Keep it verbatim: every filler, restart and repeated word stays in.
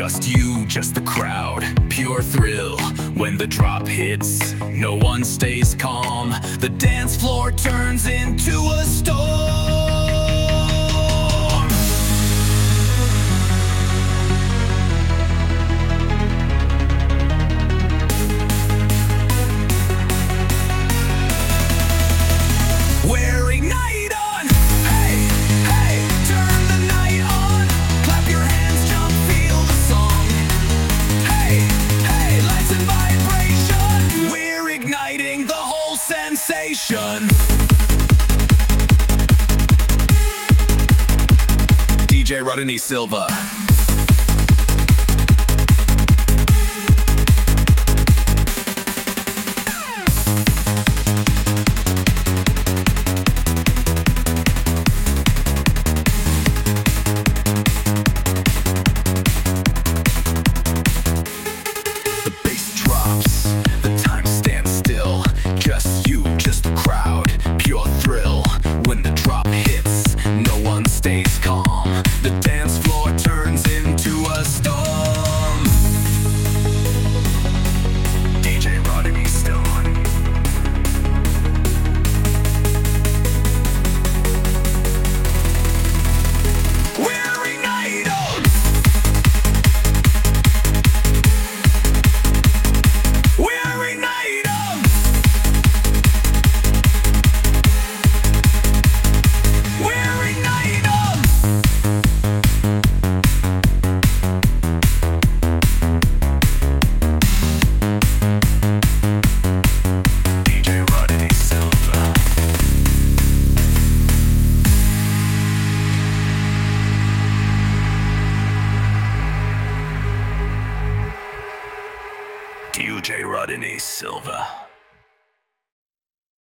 Just you, just the crowd, pure thrill. When the drop hits, no one stays calm. The dance floor turns into a storm. We're Ignite on! Hey, hey, turn the night on. Clap your hands, jump, feel the song. Hey, hey, lights and vibration. We're igniting the whole sensation. D J Rodney Silva. D J Rodney Silva.